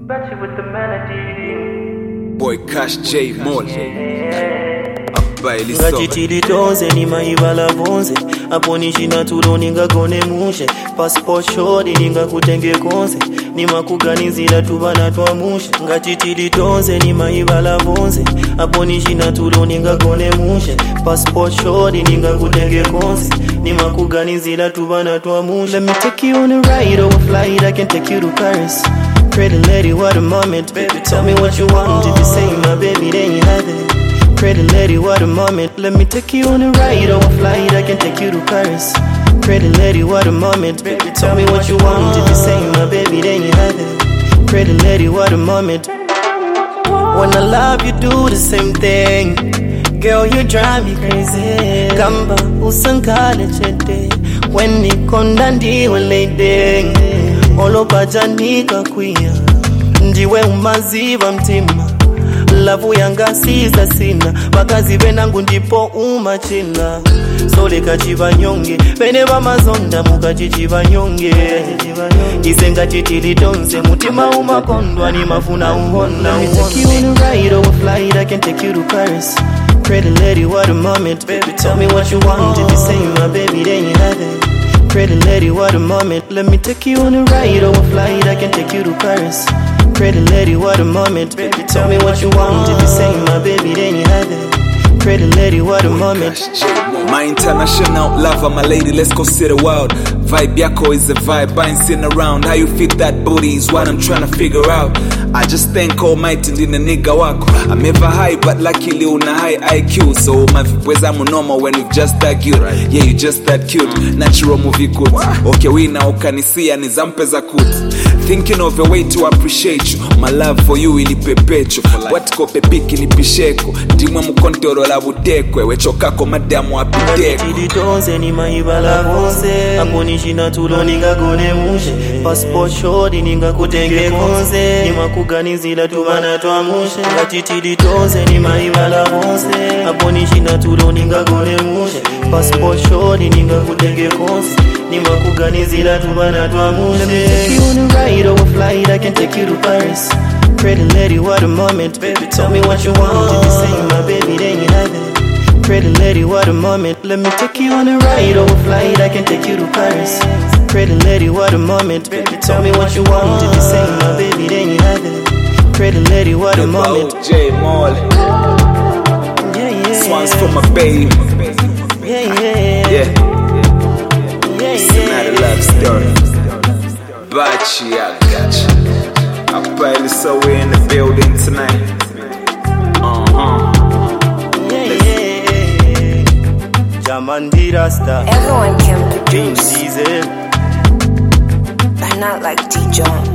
Betty with the melody. Boy Cash J Mall. Ngachitili tonze ni maivala vonze apo nishina tulo ningagone mushe passport short ningakutenge konse ni makuganizila tubana twamushe ngachitili tonze ni maivala vonze apo nishina tulo ningagone mushe passport short ningakutenge konse ni makuganizila tubana twamushe. Let me take you on a ride or a flight, I can take you to Paris. Pretty lady, what a moment, baby, tell me what you want. If you say my baby, then you have it. Pretty lady, what a moment. Let me take you on a ride or a flight, I can take you to Paris. Pretty lady, what a moment, baby, tell me what you want. If you say my baby, then you have it. Pretty lady, what a moment. When I love you, do the same thing. Girl, you drive me crazy. Kamba usankale chete. When ni kondandi lady. Olo pajanika kuya. Ndiwe umaziva mtima. Lavu yanga siza sina makazi benangu ndipo umachina sole kachiva nyonge bene bamazonda mukachichiva nyonge isenga chitili tonse mutima umakondwa ni mafuna uhonda. Let me take you on a ride or a flight, I can take you to Paris. Pretty lady, what a moment, baby, tell me what you want. If you say my baby, then you have it. Pretty lady, what a moment. Let me take you on a ride or a flight, I can take you to Paris. Pretty lady, what a moment, baby, tell me what you want. If you say my baby, then you have it. Pretty lady, what a moment. My international lover, my lady, let's go see the world. Vibe yako is a vibe, I ain't sitting around. How you fit that booty is what I'm trying to figure out. I just thank Almighty ndina nigga wako. I'm ever high, but luckily una high IQ. So my weza normal when you just that cute. Yeah, you just that cute. Natural movie good. Okay, we now ukanisia ni zampe za kut. Thinking of a way to appreciate you. My love for you ili pepecho. What ko pepiki ni pisheko. Ndimwe mkontoro la butekwe. Wechokako madamu apiteko. Ngachitili tonze ni maivala vonse apo nishina tulo ningagone mushe passport short ningakutenge konse ni makuganizila tubana twamushe. Ngachitili tonze ni maivala vonse apo nishina tulo ningagone mushe passport short ningakutenge konse ni makuganizila tubana twamushe. Let me take you on a ride or a flight, I can take you to Paris. Pretty lady, what a moment, baby, tell me what you want. If you say my baby, then you have it. Pretty lady, what a moment. Let me take you on a ride or a flight, I can take you to Paris. Pretty lady, what a moment, baby, tell me what you want. If you say my baby, then you have it. Pretty lady, what a moment. J Mall. Yeah, yeah. Swans for my baby. Yeah, yeah. Yeah. Yeah, It's not a love story. Bachi, I got you. I probably saw we in the building tonight. Jamandi Rasta. Everyone can produce, Diesel. but not like D. Jones.